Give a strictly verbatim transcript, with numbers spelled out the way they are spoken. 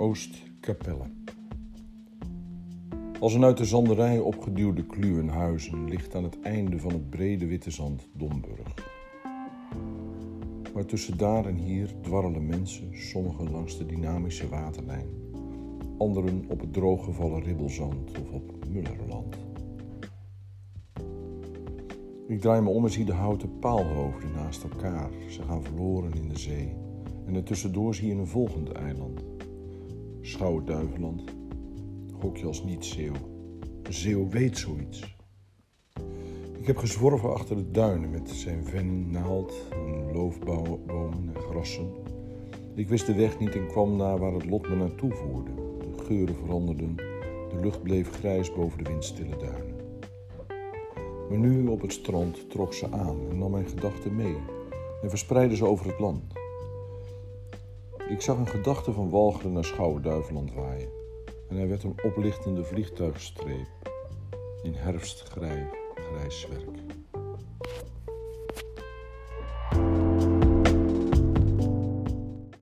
Oostkapelle. Als een uit de zanderij opgeduwde kluwenhuizen ligt aan het einde van het brede witte zand Domburg. Maar tussen daar en hier dwarrelen mensen, sommigen langs de dynamische waterlijn, anderen op het drooggevallen ribbelzand of op Mullerland. Ik draai me om en zie de houten paalhoofden naast elkaar. Ze gaan verloren in de zee. En ertussendoor zie je een volgend eiland. Schouwen-Duiveland. Gok je als niet-Zeeuw. Een Zeeuw weet zoiets. Ik heb gezworven achter de duinen met zijn ven, naald en loofbomen en grassen. Ik wist de weg niet en kwam naar waar het lot me naartoe voerde. De geuren veranderden, de lucht bleef grijs boven de windstille duinen. Maar nu op het strand trok ze aan en nam mijn gedachten mee en verspreidde ze over het land. Ik zag een gedachte van Walcheren naar Schouwen-Duiveland waaien en hij werd een oplichtende vliegtuigstreep in herfstgrijs werk.